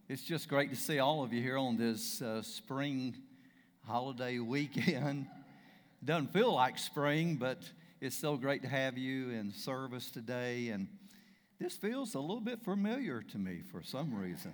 It's just great to see all of you here on this spring holiday weekend. Doesn't feel like spring, but it's so great to have you in service today. And this feels a little bit familiar to me for some reason.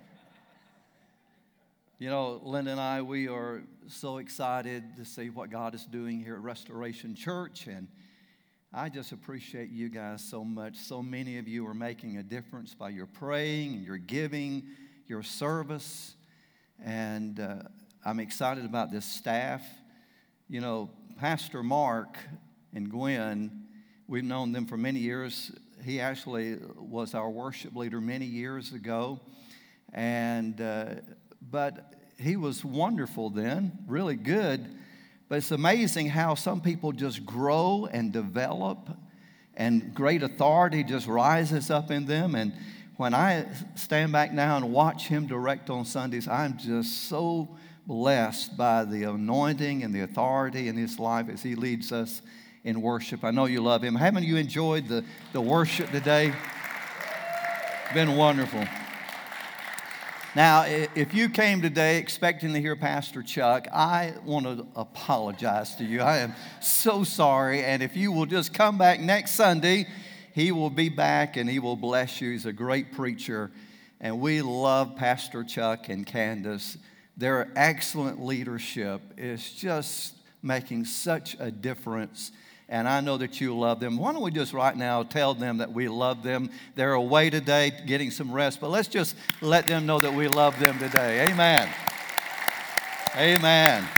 You know, Linda and I, we are so excited to see what God is doing here at Restoration Church. And I just appreciate you guys so much. So many of you are making a difference by your praying and your giving, your service. And I'm excited about this staff. You know, Pastor Mark and Gwen, we've known them for many years. He actually was our worship leader many years ago. And but he was wonderful then, really good. But it's amazing how some people just grow and develop, and great authority just rises up in them. And when I stand back now and watch him direct on Sundays, I'm just so blessed by the anointing and the authority in his life as he leads us in worship. I know you love him. Haven't you enjoyed the worship today? Been wonderful. Now, if you came today expecting to hear Pastor Chuck, I want to apologize to you. I am so sorry. And if you will just come back next Sunday, he will be back and he will bless you. He's a great preacher. And we love Pastor Chuck and Candace. Their excellent leadership is just making such a difference. And I know that you love them. Why don't we just right now tell them that we love them? They're away today getting some rest, but let's just let them know that we love them today. Amen. Amen.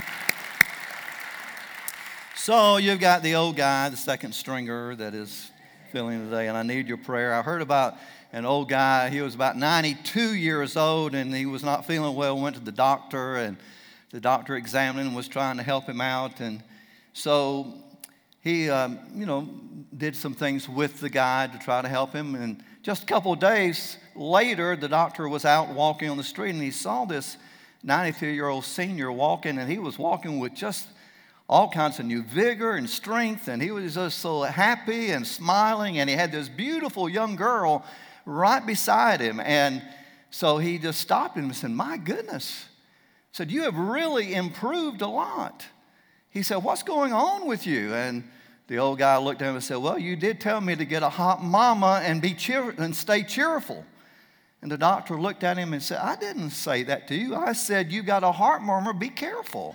So you've got the old guy, the second stringer that is feeling today, and I need your prayer. I heard about an old guy. He was about 92 years old, and he was not feeling well. Went to the doctor, and the doctor examined him and was trying to help him out. And so he, did some things with the guy to try to help him. And just a couple of days later, the doctor was out walking on the street, and he saw this 92-year-old senior walking, and he was walking with just all kinds of new vigor and strength, and he was just so happy and smiling, and he had this beautiful young girl right beside him. And so he just stopped him and said, "My goodness," said, "you have really improved a lot." He said, "What's going on with you?" And the old guy looked at him and said, "Well, you did tell me to get a hot mama and and stay cheerful." And the doctor looked at him and said, "I didn't say that to you. I said you got a heart murmur, be careful."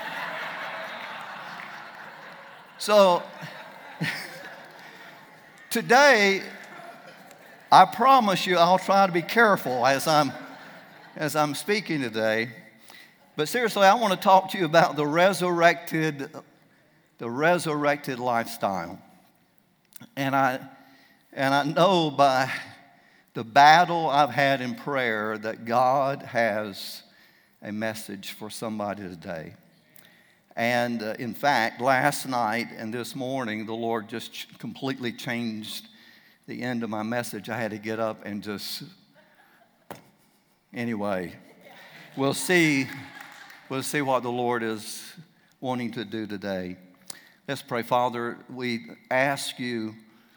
So today, I promise you I'll try to be careful as I'm speaking today. But seriously, I want to talk to you about the resurrected lifestyle. And I know by the battle I've had in prayer that God has a message for somebody today. And in fact, last night and this morning, the Lord just completely changed the end of my message. I had to get up and anyway, we'll see what the Lord is wanting to do today. Let's pray. Father, we ask you,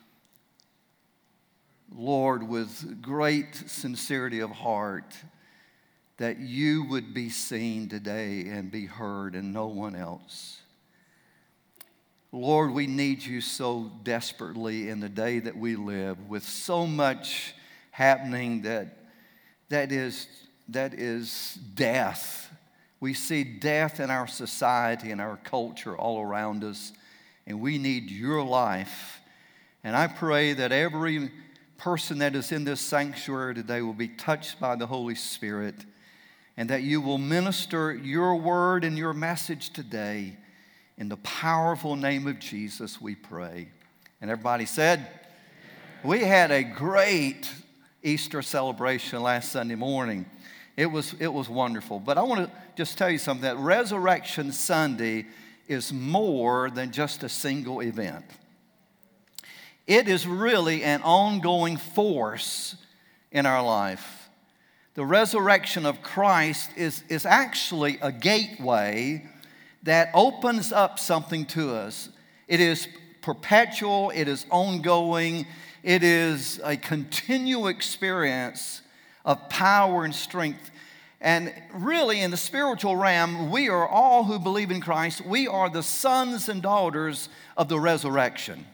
Lord, with great sincerity of heart, that you would be seen today and be heard and no one else. Lord, we need you so desperately in the day that we live, with so much happening that is death. We see death in our society and our culture all around us, and we need your life. And I pray that every person that is in this sanctuary today will be touched by the Holy Spirit, and that you will minister your word and your message today. In the powerful name of Jesus, we pray. And everybody said, amen. We had a great Easter celebration last Sunday morning. It was wonderful. But I want to just tell you something, that Resurrection Sunday is more than just a single event. It is really an ongoing force in our life. The resurrection of Christ is actually a gateway that opens up something to us. It is perpetual, it is ongoing, it is a continual experience of power and strength. And really, in the spiritual realm, we are all who believe in Christ. We are the sons and daughters of the resurrection.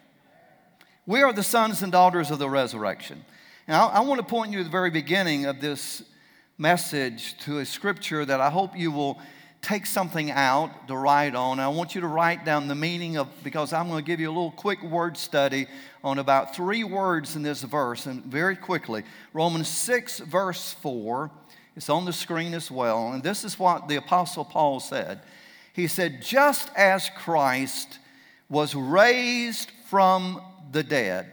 We are the sons and daughters of the resurrection. Now, I want to point you at the very beginning of this message to a scripture that I hope you will take something out to write on. I want you to write down the meaning of, because I'm going to give you a little quick word study on about 3 words in this verse, and very quickly. Romans 6, verse 4. It's on the screen as well. And this is what the Apostle Paul said. He said, just as Christ was raised from the dead.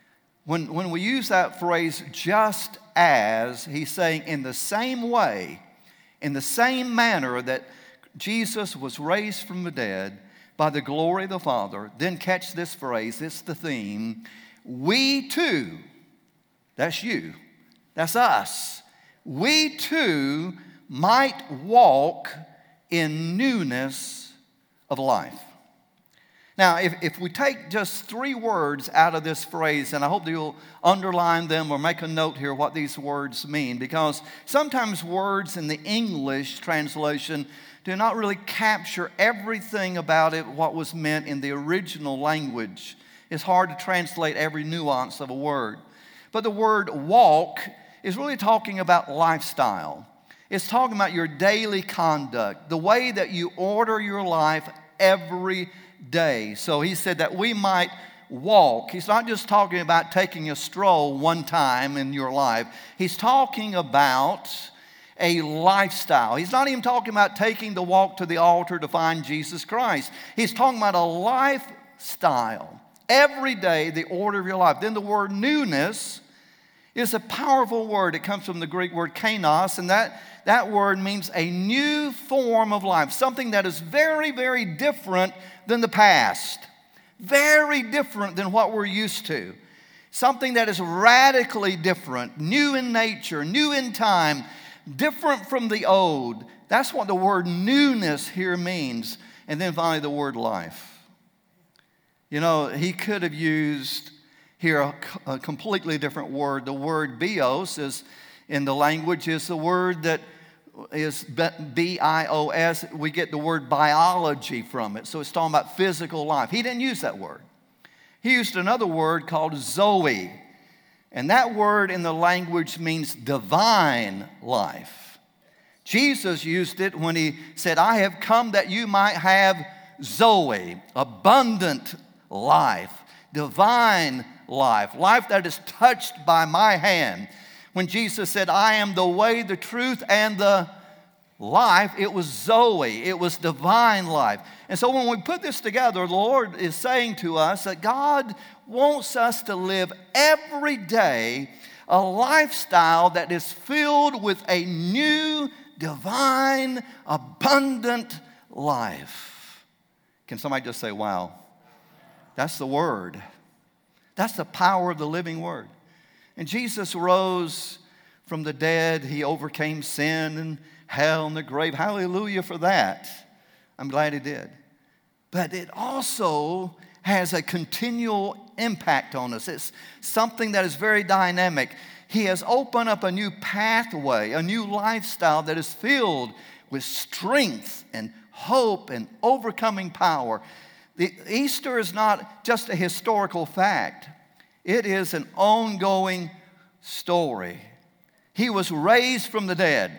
When we use that phrase, just as, he's saying in the same way, in the same manner that Jesus was raised from the dead by the glory of the Father, then catch this phrase, it's the theme, we too, that's you, that's us, we too might walk in newness of life. Now, if we take just 3 words out of this phrase, and I hope that you'll underline them or make a note here what these words mean, because sometimes words in the English translation do not really capture everything about it, what was meant in the original language. It's hard to translate every nuance of a word. But the word walk is really talking about lifestyle. It's talking about your daily conduct, the way that you order your life every day. So he said that we might walk. He's not just talking about taking a stroll one time in your life. He's talking about a lifestyle. He's not even talking about taking the walk to the altar to find Jesus Christ. He's talking about a lifestyle. Every day, the order of your life. Then the word newness is a powerful word. It comes from the Greek word kainos, and that word means a new form of life, something that is very, very different than the past, very different than what we're used to, something that is radically different, new in nature, new in time, different from the old. That's what the word newness here means. And then finally, the word life. You know, he could have used here a completely different word. The word bios is, in the language, is the word that is B-I-O-S. We get the word biology from it. So it's talking about physical life. He didn't use that word. He used another word called zoe. And that word in the language means divine life. Jesus used it when he said, I have come that you might have zoe, abundant life, divine life, life that is touched by my hand. When Jesus said, I am the way, the truth, and the life, it was zoe, it was divine life. And so when we put this together, the Lord is saying to us that God wants us to live every day a lifestyle that is filled with a new, divine, abundant life. Can somebody just say, wow? That's the word. That's the power of the living word. And Jesus rose from the dead. He overcame sin and hell and the grave. Hallelujah for that. I'm glad he did. But it also has a continual impact on us. It's something that is very dynamic. He has opened up a new pathway, a new lifestyle that is filled with strength and hope and overcoming power. Easter is not just a historical fact. It is an ongoing story. He was raised from the dead,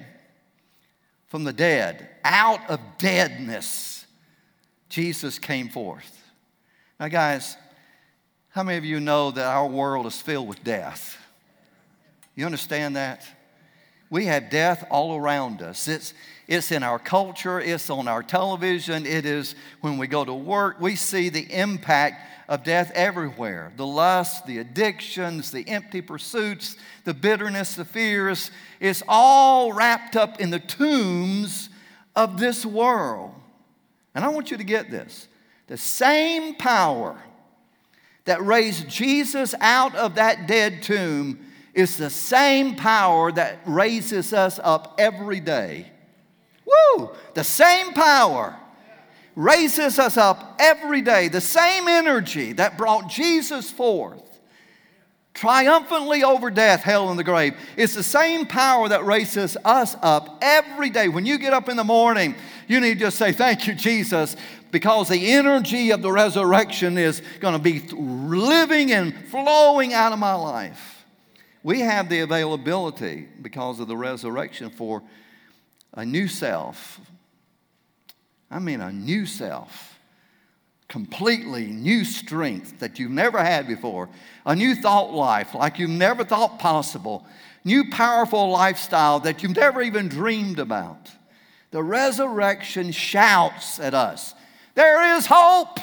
out of deadness. Jesus came forth. Now, guys, how many of you know that our world is filled with death? You understand that? We have death all around us. It's in our culture. It's on our television. It is when we go to work. We see the impact of death everywhere. The lust, the addictions, the empty pursuits, the bitterness, the fears. It's all wrapped up in the tombs of this world. And I want you to get this. The same power that raised Jesus out of that dead tomb is the same power that raises us up every day. Woo! The same power raises us up every day. The same energy that brought Jesus forth triumphantly over death, hell, and the grave. It's the same power that raises us up every day. When you get up in the morning, you need to just say, thank you, Jesus, because the energy of the resurrection is going to be living and flowing out of my life. We have the availability because of the resurrection for a new self. I mean, a new self. Completely new strength that you've never had before. A new thought life like you've never thought possible. New powerful lifestyle that you've never even dreamed about. The resurrection shouts at us, there is hope.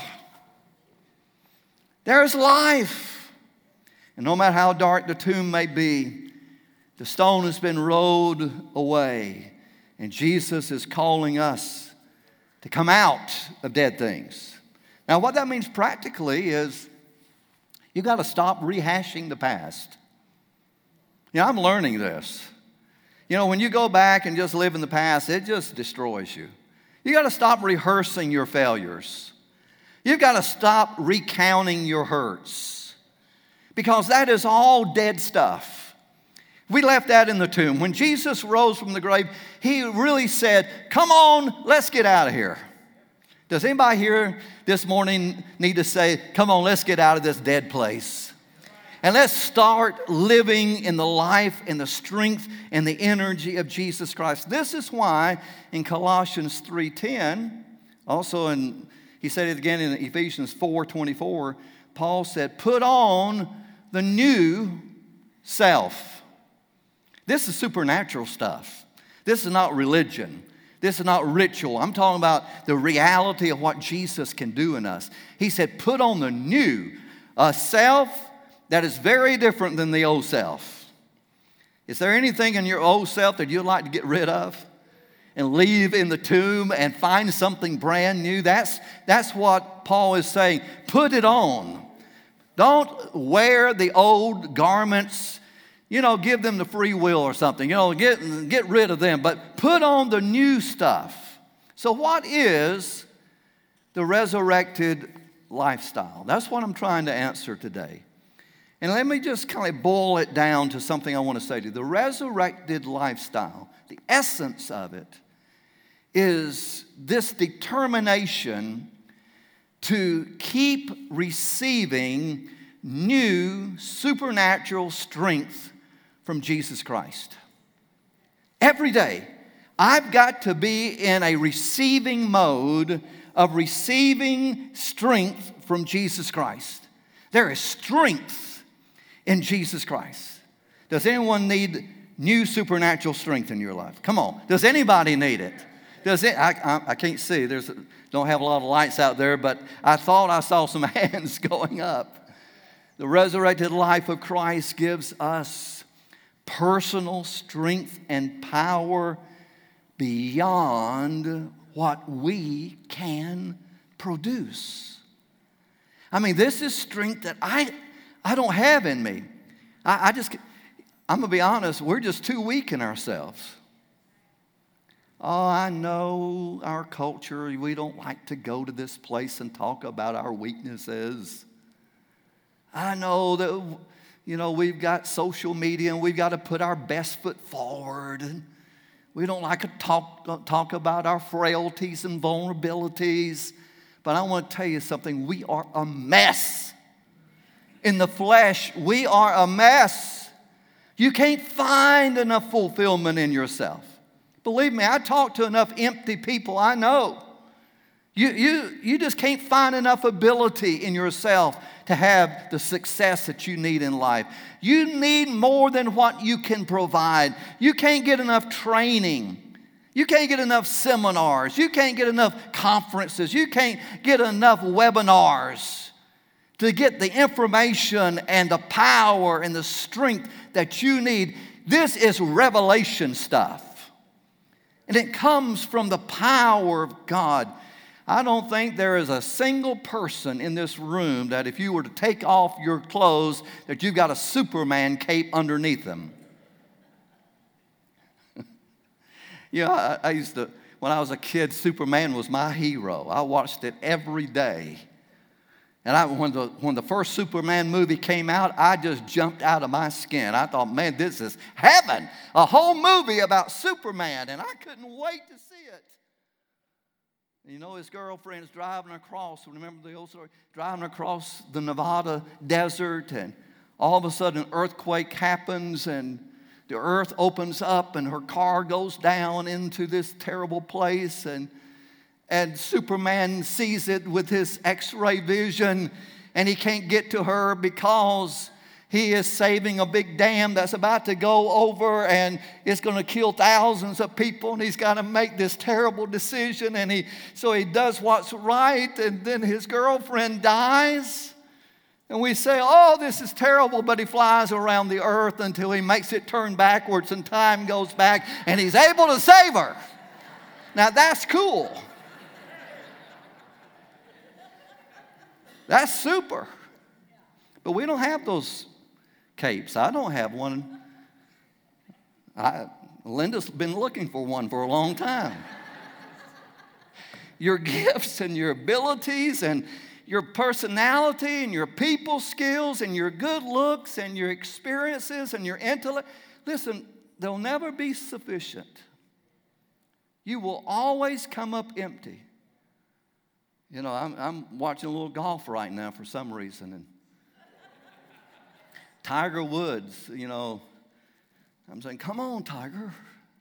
There is life. And no matter how dark the tomb may be, the stone has been rolled away. And Jesus is calling us to come out of dead things. Now, what that means practically is you got to stop rehashing the past. You know, I'm learning this. You know, when you go back and just live in the past, it just destroys you. You got to stop rehearsing your failures. You've got to stop recounting your hurts because that is all dead stuff. We left that in the tomb. When Jesus rose from the grave, he really said, come on, let's get out of here. Does anybody here this morning need to say, come on, let's get out of this dead place? And let's start living in the life and the strength and the energy of Jesus Christ. This is why in Colossians 3:10, also he said it again in Ephesians 4:24, Paul said, put on the new self. This is supernatural stuff. This is not religion. This is not ritual. I'm talking about the reality of what Jesus can do in us. He said, put on the new, a self that is very different than the old self. Is there anything in your old self that you'd like to get rid of and leave in the tomb and find something brand new? That's what Paul is saying. Put it on. Don't wear the old garments. You know, give them the free will or something. You know, get rid of them. But put on the new stuff. So what is the resurrected lifestyle? That's what I'm trying to answer today. And let me just kind of boil it down to something I want to say to you. The resurrected lifestyle, the essence of it, is this determination to keep receiving new supernatural strength from Jesus Christ. Every day, I've got to be in a receiving mode of receiving strength from Jesus Christ. There is strength in Jesus Christ. Does anyone need new supernatural strength in your life? Come on. Does anybody need it? I can't see. Don't have a lot of lights out there, but I thought I saw some hands going up. The resurrected life of Christ gives us personal strength and power beyond what we can produce. I mean, this is strength that I don't have in me. I'm going to be honest, we're just too weak in ourselves. Oh, I know our culture, we don't like to go to this place and talk about our weaknesses. I know that, you know, we've got social media and we've got to put our best foot forward. And we don't like to talk about our frailties and vulnerabilities. But I want to tell you something. We are a mess. In the flesh, we are a mess. You can't find enough fulfillment in yourself. Believe me, I talk to enough empty people I know. You just can't find enough ability in yourself to have the success that you need in life. You need more than what you can provide. You can't get enough training. You can't get enough seminars. You can't get enough conferences. You can't get enough webinars to get the information and the power and the strength that you need. This is revelation stuff. And it comes from the power of God. I don't think there is a single person in this room that if you were to take off your clothes, that you've got a Superman cape underneath them. You know, I used to, when I was a kid, Superman was my hero. I watched it every day. And when the first Superman movie came out, I just jumped out of my skin. I thought, man, this is heaven. A whole movie about Superman, and I couldn't wait to see it. You know, his girlfriend's driving across, remember the old story? Driving across the Nevada desert, and all of a sudden an earthquake happens, and the earth opens up, and her car goes down into this terrible place, and Superman sees it with his X-ray vision, and he can't get to her because he is saving a big dam that's about to go over, and it's going to kill thousands of people, and he's got to make this terrible decision, and so he does what's right, and then his girlfriend dies. And we say, oh, this is terrible, but he flies around the earth until he makes it turn backwards, and time goes back, and he's able to save her. Now, that's cool. That's super. But we don't have those capes. I don't have one. Linda's been looking for one for a long time. Your gifts and your abilities and your personality and your people skills and your good looks and your experiences and your intellect, listen, they'll never be sufficient. You will always come up empty. You know, I'm watching a little golf right now for some reason. And Tiger Woods, you know, I'm saying, come on, Tiger.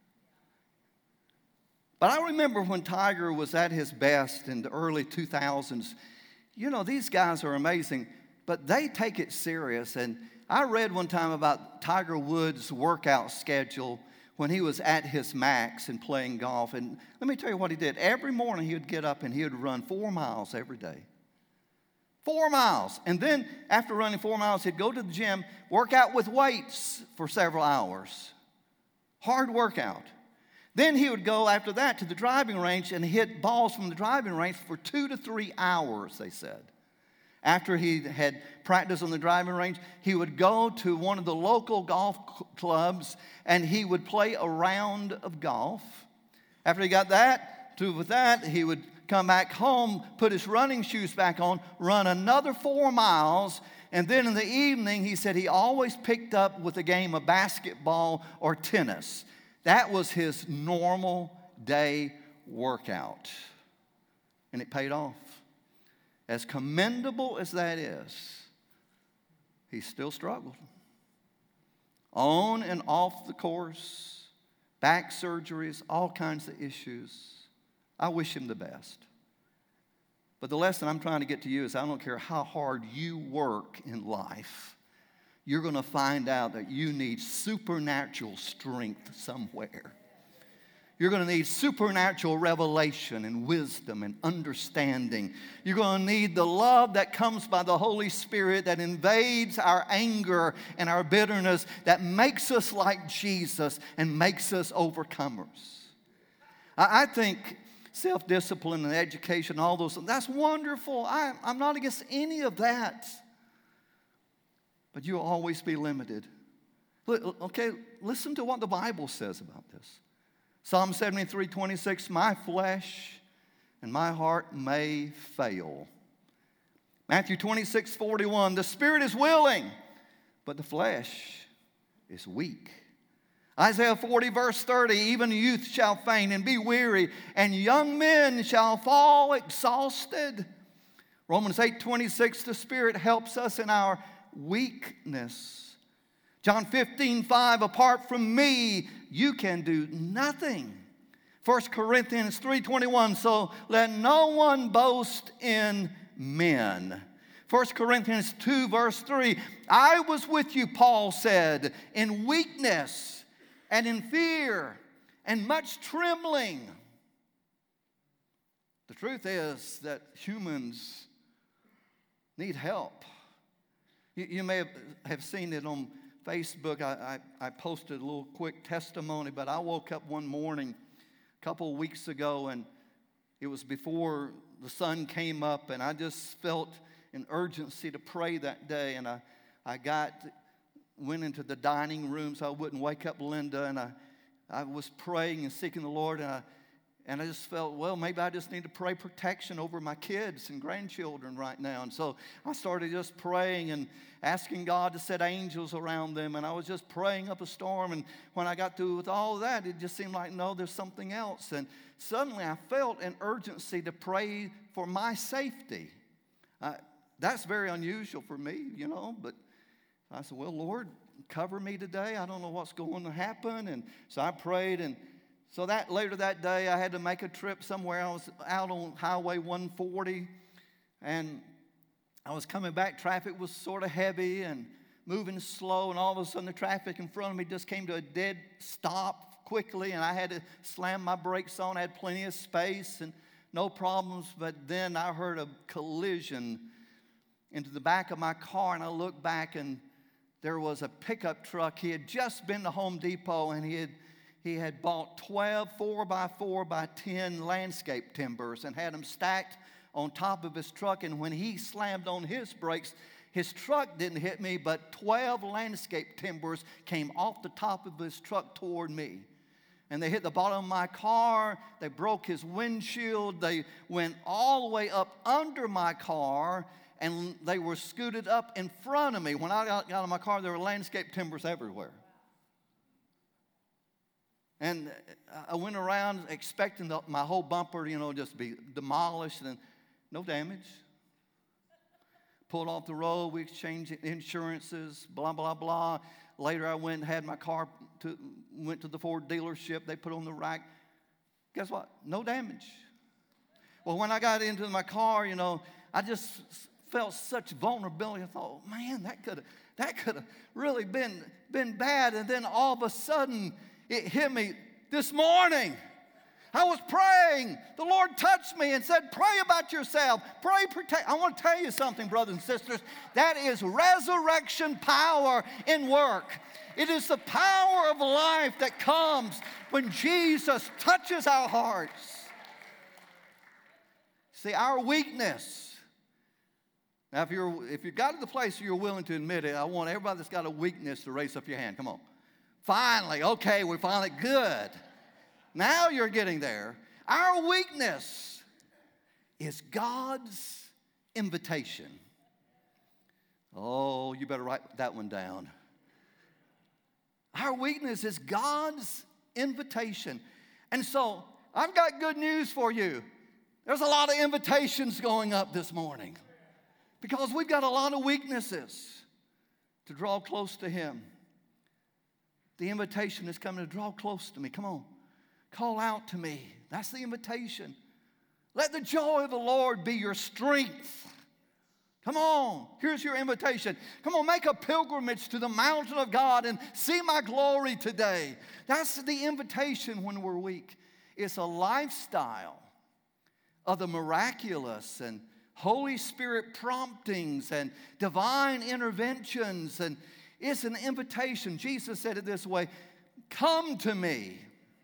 But I remember when Tiger was at his best in the early 2000s, you know, these guys are amazing, but they take it serious. And I read one time about Tiger Woods' workout schedule when he was at his max and playing golf. And let me tell you what he did. Every morning he would get up and he would run 4 miles every day. 4 miles. And then after running 4 miles, he'd go to the gym, work out with weights for several hours. Hard workout. Then he would go after that to the driving range and hit balls from the driving range for 2 to 3 hours, they said. After he had practiced on the driving range, he would go to one of the local golf clubs and he would play a round of golf. After he got with that, he would come back home, put his running shoes back on, run another 4 miles, and then in the evening, he said he always picked up with a game of basketball or tennis. That was his normal day workout, and it paid off. As commendable as that is, he still struggled. On and off the course, back surgeries, all kinds of issues. I wish him the best. But the lesson I'm trying to get to you is I don't care how hard you work in life, you're going to find out that you need supernatural strength somewhere. You're going to need supernatural revelation and wisdom and understanding. You're going to need the love that comes by the Holy Spirit that invades our anger and our bitterness, that makes us like Jesus and makes us overcomers. I think self-discipline and education, all those things, that's wonderful. I'm not against any of that. But you'll always be limited. Okay, listen to what the Bible says about this. Psalm 73:26, my flesh and my heart may fail. Matthew 26:41, the spirit is willing, but the flesh is weak. Isaiah 40, verse 30, even youth shall faint and be weary, and young men shall fall exhausted. Romans 8:26, the Spirit helps us in our weakness. John 15:5, apart from me, you can do nothing. 1 Corinthians 3:21, so let no one boast in men. 1 Corinthians 2, verse 3, I was with you, Paul said, in weakness and in fear and much trembling. The truth is that humans need help. You may have seen it on Facebook. I posted a little quick testimony, but I woke up one morning a couple of weeks ago, and it was before the sun came up, and I just felt an urgency to pray that day, and I went into the dining room so I wouldn't wake up Linda, and I was praying and seeking the Lord, And I just felt, well, maybe I just need to pray protection over my kids and grandchildren right now. And so I started just praying and asking God to set angels around them. And I was just praying up a storm. And when I got through with all of that, it just seemed like, no, there's something else. And suddenly I felt an urgency to pray for my safety. That's very unusual for me, But I said, well, Lord, cover me today. I don't know what's going to happen. And so I prayed, and so that later that day, I had to make a trip somewhere. I was out on Highway 140, and I was coming back. Traffic was sort of heavy and moving slow, and all of a sudden the traffic in front of me just came to a dead stop quickly, and I had to slam my brakes on. I had plenty of space and no problems, but then I heard a collision into the back of my car, and I looked back, and there was a pickup truck. He had just been to Home Depot, and he had bought 12 4x4x10 landscape timbers and had them stacked on top of his truck. And when he slammed on his brakes, his truck didn't hit me, but 12 landscape timbers came off the top of his truck toward me. And they hit the bottom of my car. They broke his windshield. They went all the way up under my car, and they were scooted up in front of me. When I got out of my car, there were landscape timbers everywhere. And I went around expecting my whole bumper, just be demolished, and no damage. Pulled off the road. We exchanged insurances, blah, blah, blah. Later, I went and had my car, went to the Ford dealership. They put on the rack. Guess what? No damage. Well, when I got into my car, I just felt such vulnerability. I thought, man, that could have really been bad. And then all of a sudden, it hit me this morning. I was praying. The Lord touched me and said, pray about yourself. Pray, protect. I want to tell you something, brothers and sisters. That is resurrection power in work. It is the power of life that comes when Jesus touches our hearts. See, our weakness. Now, if you got to the place where you're willing to admit it, I want everybody that's got a weakness to raise up your hand. Come on. Finally, okay, we're finally good. Now you're getting there. Our weakness is God's invitation. Oh, you better write that one down. Our weakness is God's invitation. And so I've got good news for you. There's a lot of invitations going up this morning because we've got a lot of weaknesses to draw close to Him. The invitation is coming to draw close to me. Come on. Call out to me. That's the invitation. Let the joy of the Lord be your strength. Come on. Here's your invitation. Come on, make a pilgrimage to the mountain of God and see my glory today. That's the invitation when we're weak. It's a lifestyle of the miraculous and Holy Spirit promptings and divine interventions, and it's an invitation. Jesus said it this way, come to me.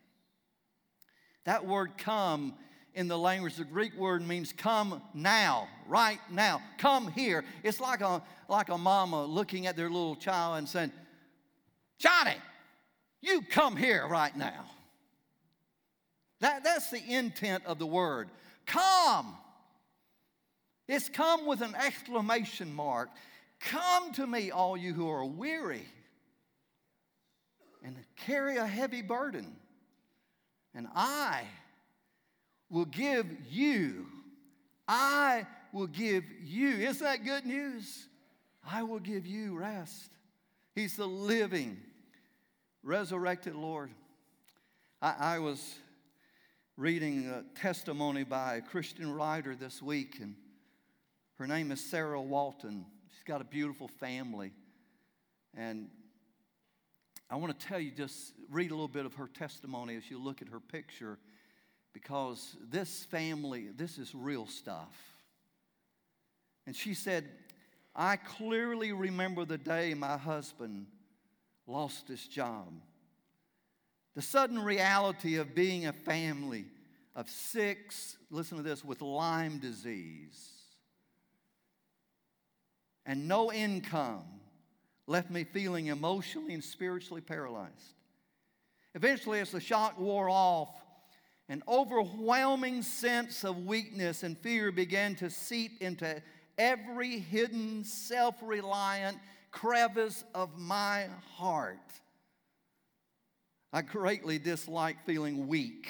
That word come in the language, the Greek word means come now, right now. Come here. It's like a mama looking at their little child and saying, Johnny, you come here right now. That's the intent of the word. Come. It's come with an exclamation mark. Come to me, all you who are weary and carry a heavy burden, and I will give you. I will give you. Isn't that good news? I will give you rest. He's the living, resurrected Lord. I was reading a testimony by a Christian writer this week, and her name is Sarah Walton. She's got a beautiful family. And I want to tell you, just read a little bit of her testimony as you look at her picture, because this family, this is real stuff. And she said, I clearly remember the day my husband lost his job. The sudden reality of being a family of 6, listen to this, with Lyme disease and no income left me feeling emotionally and spiritually paralyzed. Eventually, as the shock wore off An overwhelming sense of weakness and fear began to seep into every hidden, self-reliant crevice of my heart. I greatly dislike feeling weak.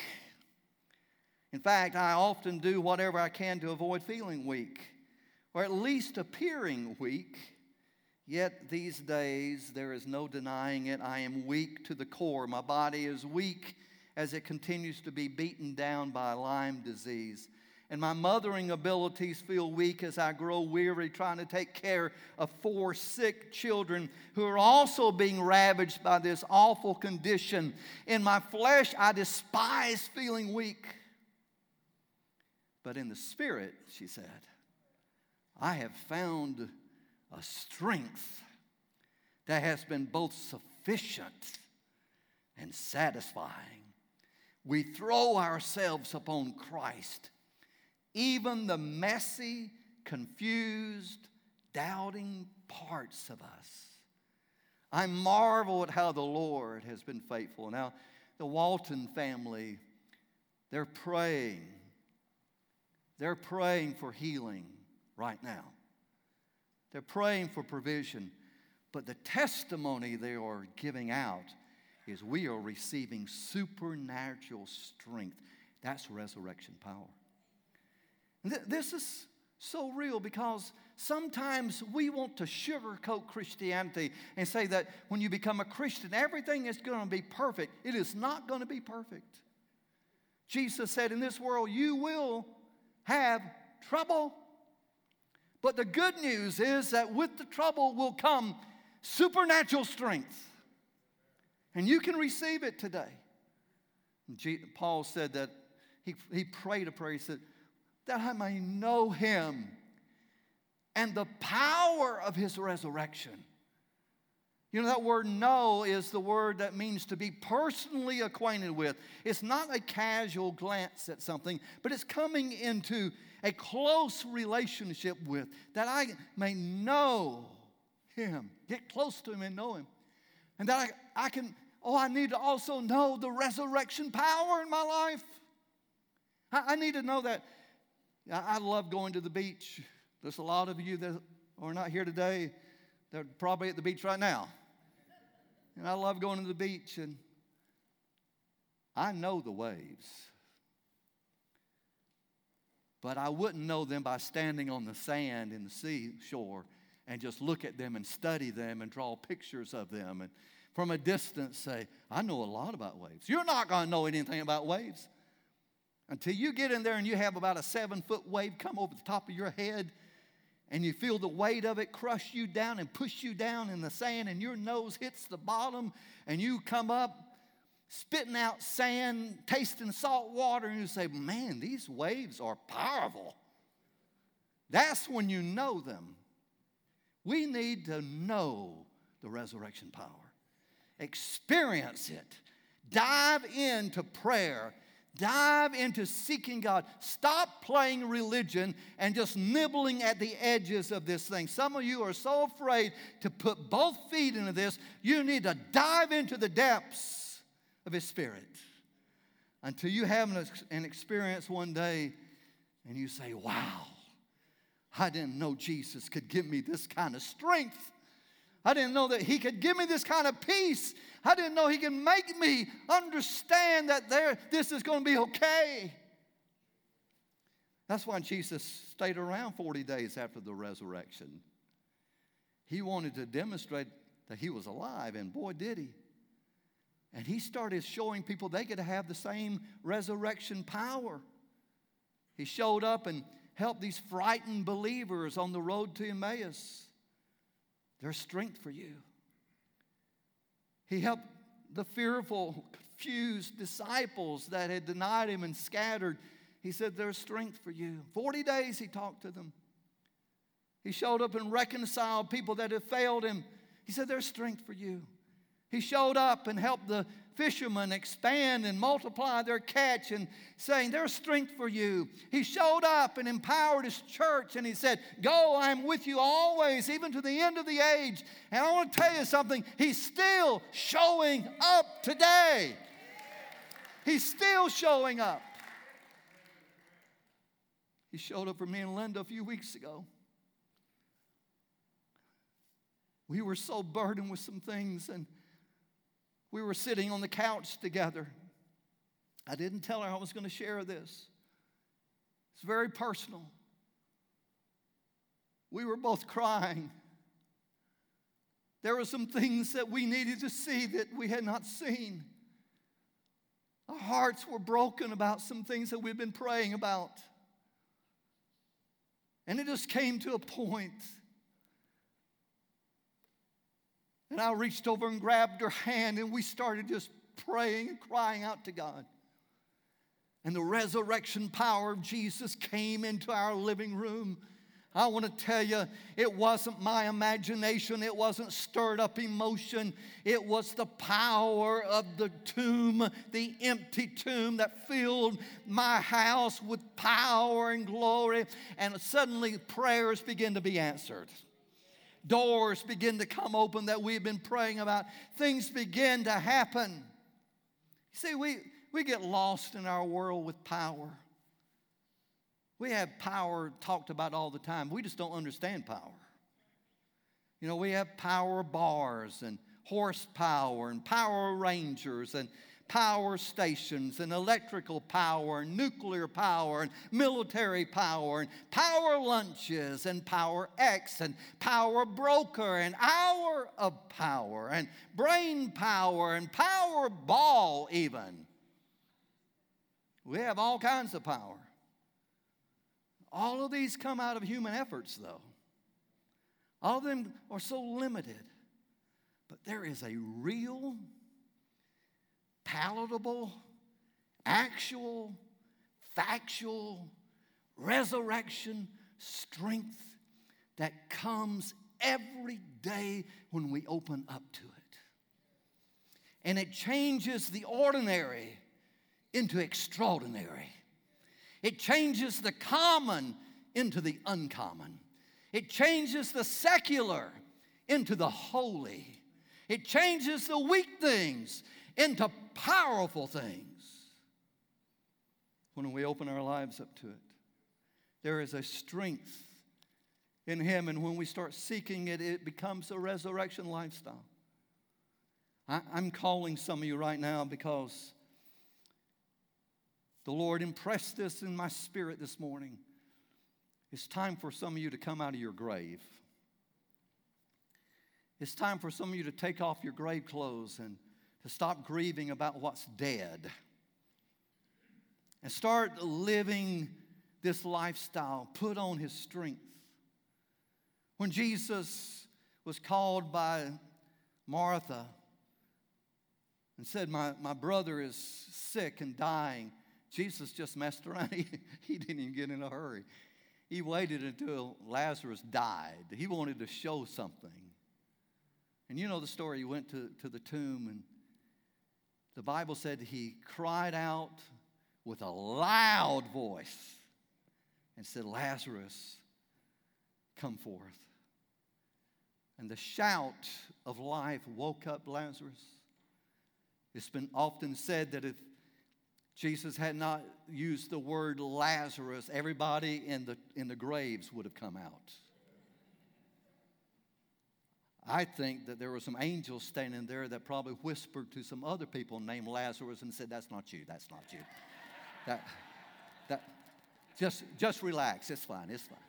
In fact, I often do whatever I can to avoid feeling weak, or at least appearing weak. Yet these days, there is no denying it. I am weak to the core. My body is weak as it continues to be beaten down by Lyme disease. And my mothering abilities feel weak as I grow weary trying to take care of 4 sick children who are also being ravaged by this awful condition. In my flesh, I despise feeling weak. But in the spirit, she said, I have found a strength that has been both sufficient and satisfying. We throw ourselves upon Christ, even the messy, confused, doubting parts of us. I marvel at how the Lord has been faithful. Now, the Walton family, they're praying. They're praying for healing right now. They're praying for provision. But the testimony they are giving out is we are receiving supernatural strength. That's resurrection power. This is so real because sometimes we want to sugarcoat Christianity and say that when you become a Christian, everything is going to be perfect. It is not going to be perfect. Jesus said, in this world you will have trouble. But the good news is that with the trouble will come supernatural strength. And you can receive it today. Paul said that he prayed a prayer. He said, that I may know him and the power of his resurrection. You know, that word know is the word that means to be personally acquainted with. It's not a casual glance at something, but it's coming into a close relationship with, that I may know him, get close to him and know him. And that I need to also know the resurrection power in my life. I need to know that. I love going to the beach. There's a lot of you that are not here today. They're probably at the beach right now. And I love going to the beach, and I know the waves. But I wouldn't know them by standing on the sand in the seashore and just look at them and study them and draw pictures of them and from a distance say, I know a lot about waves. You're not going to know anything about waves until you get in there and you have about a 7-foot wave come over the top of your head and you feel the weight of it crush you down and push you down in the sand and your nose hits the bottom and you come up spitting out sand, tasting salt water, and you say, man, these waves are powerful. That's when you know them. We need to know the resurrection power. Experience it. Dive into prayer. Dive into seeking God. Stop playing religion and just nibbling at the edges of this thing. Some of you are so afraid to put both feet into this. You need to dive into the depths of his spirit until you have an experience one day and you say, wow, I didn't know Jesus could give me this kind of strength. I didn't know that he could give me this kind of peace. I didn't know he could make me understand that this is going to be okay. That's why Jesus stayed around 40 days after the resurrection. He wanted to demonstrate that he was alive, and boy, did he. And he started showing people they could have the same resurrection power. He showed up and helped these frightened believers on the road to Emmaus. There's strength for you. He helped the fearful, confused disciples that had denied him and scattered. He said, there's strength for you. 40 days he talked to them. He showed up and reconciled people that had failed him. He said, there's strength for you. He showed up and helped the fishermen expand and multiply their catch and saying, there's strength for you. He showed up and empowered his church and he said, go, I am with you always, even to the end of the age. And I want to tell you something, he's still showing up today. He's still showing up. He showed up for me and Linda a few weeks ago. We were so burdened with some things, and we were sitting on the couch together. I didn't tell her I was going to share this. It's very personal. We were both crying. There were some things that we needed to see that we had not seen. Our hearts were broken about some things that we've been praying about. And it just came to a point. And I reached over and grabbed her hand, and we started just praying and crying out to God. And the resurrection power of Jesus came into our living room. I want to tell you, it wasn't my imagination. It wasn't stirred up emotion. It was the power of the tomb, the empty tomb that filled my house with power and glory. And suddenly prayers began to be answered. Doors begin to come open that we've been praying about. Things begin to happen. See, we get lost in our world with power. We have power talked about all the time. We just don't understand power. You know, we have power bars and horsepower and power rangers and power stations and electrical power and nuclear power and military power and power lunches and Power X and Power Broker and Hour of Power and Brain Power and Power Ball even. We have all kinds of power. All of these come out of human efforts, though. All of them are so limited. But there is a real, palatable, actual, factual resurrection strength that comes every day when we open up to it. And it changes the ordinary into extraordinary. It changes the common into the uncommon. It changes the secular into the holy. It changes the weak things into powerful things when we open our lives up to it. There is a strength in Him, and when we start seeking it, it becomes a resurrection lifestyle. I'm calling some of you right now because the Lord impressed this in my spirit this morning. It's time for some of you to come out of your grave. It's time for some of you to take off your grave clothes and to stop grieving about what's dead. And start living this lifestyle. Put on His strength. When Jesus was called by Martha and said, my brother is sick and dying, Jesus just messed around. He didn't even get in a hurry. He waited until Lazarus died. He wanted to show something. And you know the story. He went to the tomb, and the Bible said he cried out with a loud voice and said, Lazarus, come forth. And the shout of life woke up Lazarus. It's been often said that if Jesus had not used the word Lazarus, everybody in the graves would have come out. I think that there were some angels standing there that probably whispered to some other people named Lazarus and said, that's not you, that's not you. Just relax, it's fine, it's fine.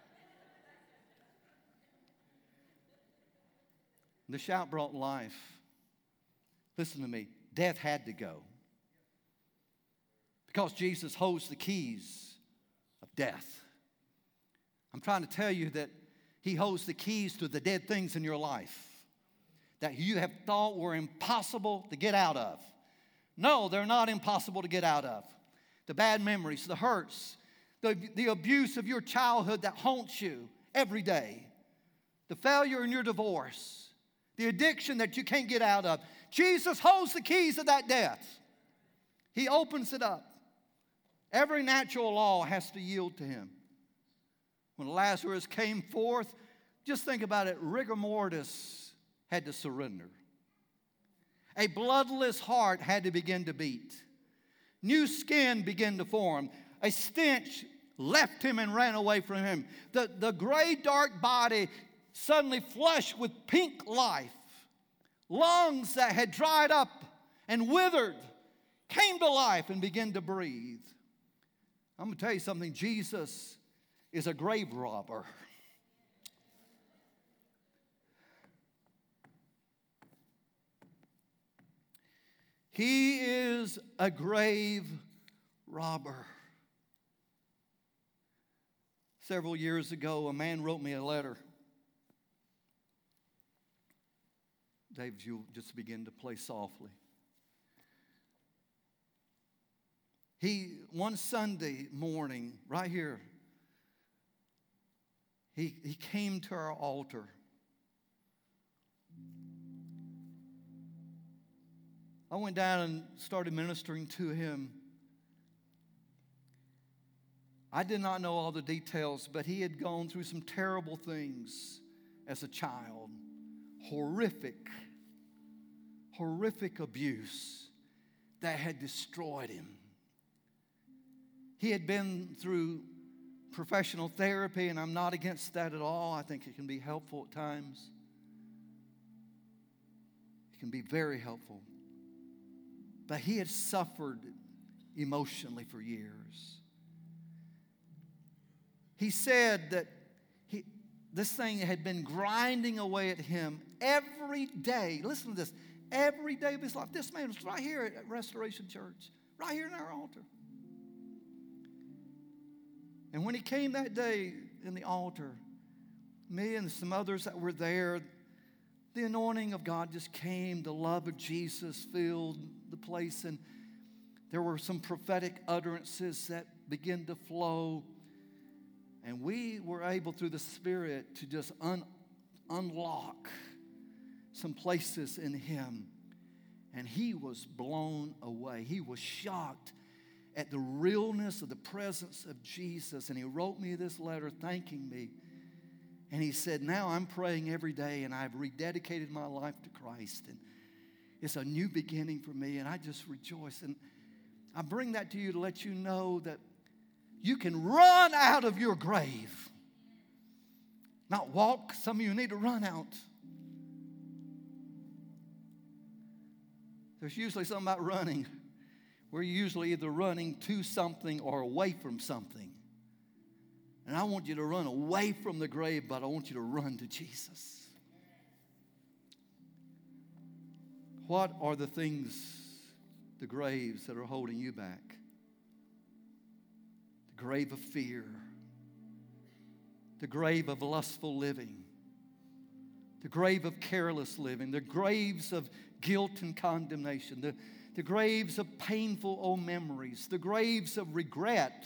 The shout brought life. Listen to me, death had to go. Because Jesus holds the keys of death. I'm trying to tell you that He holds the keys to the dead things in your life that you have thought were impossible to get out of. No, they're not impossible to get out of. The bad memories, the hurts, the abuse of your childhood that haunts you every day, the failure in your divorce, the addiction that you can't get out of. Jesus holds the keys of that death. He opens it up. Every natural law has to yield to Him. When Lazarus came forth, just think about it, rigor mortis had to surrender. A bloodless heart had to begin to beat. New skin began to form. A stench left him and ran away from him. The gray, dark body suddenly flushed with pink life. Lungs that had dried up and withered came to life and began to breathe. I'm going to tell you something. Jesus is a grave robber. He is a grave robber. Several years ago, a man wrote me a letter. Dave, you'll just begin to play softly. One Sunday morning, right here, he came to our altar. I went down and started ministering to him. I did not know all the details, but he had gone through some terrible things as a child. Horrific abuse that had destroyed him. He had been through professional therapy, and I'm not against that at all. I think it can be helpful at times. It can be very helpful. But he had suffered emotionally for years. He said that this thing had been grinding away at him every day. Listen to this. Every day of his life. This man was right here at Restoration Church. Right here in our altar. And when he came that day in the altar, me and some others that were there, the anointing of God just came. The love of Jesus filled the place. And there were some prophetic utterances that began to flow. And we were able, through the Spirit, to just unlock some places in him. And he was blown away. He was shocked at the realness of the presence of Jesus. And he wrote me this letter thanking me. And he said, now I'm praying every day, and I've rededicated my life to Christ. And it's a new beginning for me, and I just rejoice. And I bring that to you to let you know that you can run out of your grave. Not walk. Some of you need to run out. There's usually something about running. We're usually either running to something or away from something. And I want you to run away from the grave, but I want you to run to Jesus. What are the things, the graves that are holding you back? The grave of fear. The grave of lustful living. The grave of careless living. The graves of guilt and condemnation. The graves of painful old memories. The graves of regret.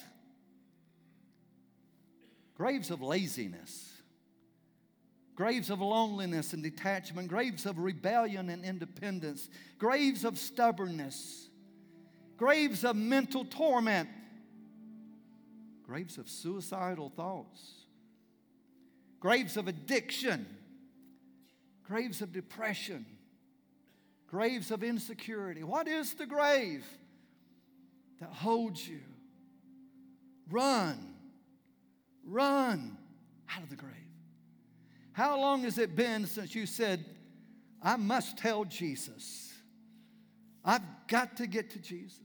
Graves of laziness, graves of loneliness and detachment, graves of rebellion and independence, graves of stubbornness, graves of mental torment, graves of suicidal thoughts, graves of addiction, graves of depression, graves of insecurity. What is the grave that holds you? Run out of the grave. How long has it been since you said, I must tell Jesus. I've got to get to Jesus.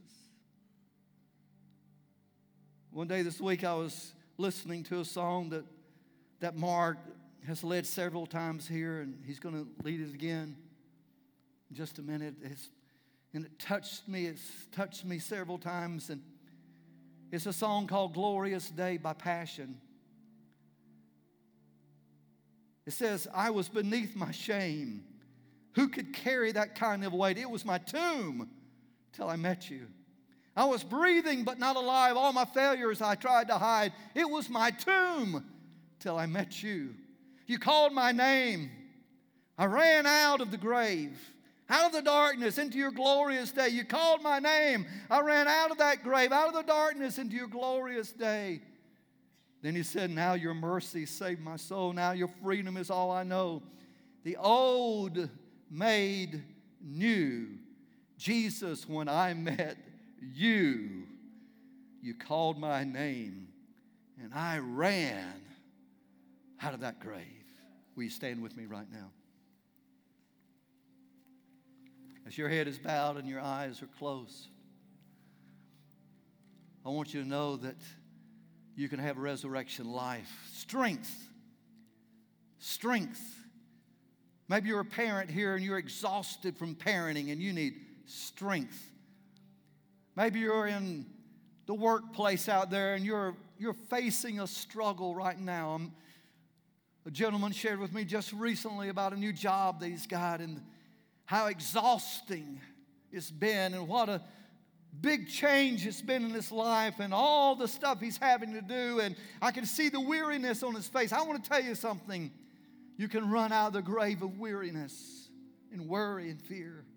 One day this week I was listening to a song that Mark has led several times here, and he's going to lead it again in just a minute. And it touched me. It's touched me several times. And it's a song called Glorious Day by Passion. It says, I was beneath my shame. Who could carry that kind of weight? It was my tomb till I met you. I was breathing but not alive. All my failures I tried to hide. It was my tomb till I met you. You called my name. I ran out of the grave, out of the darkness into your glorious day. You called my name. I ran out of that grave, out of the darkness into your glorious day. Then he said, now your mercy saved my soul. Now your freedom is all I know. The old made new. Jesus, when I met You called my name, and I ran out of that grave. Will you stand with me right now? As your head is bowed and your eyes are closed, I want you to know that you can have resurrection life. Strength. Maybe you're a parent here and you're exhausted from parenting and you need strength. Maybe you're in the workplace out there and you're facing a struggle right now. A gentleman shared with me just recently about a new job that he's got and how exhausting it's been and what a big change it's been in his life and all the stuff he's having to do. And I can see the weariness on his face. I want to tell you something. You can run out of the grave of weariness and worry and fear.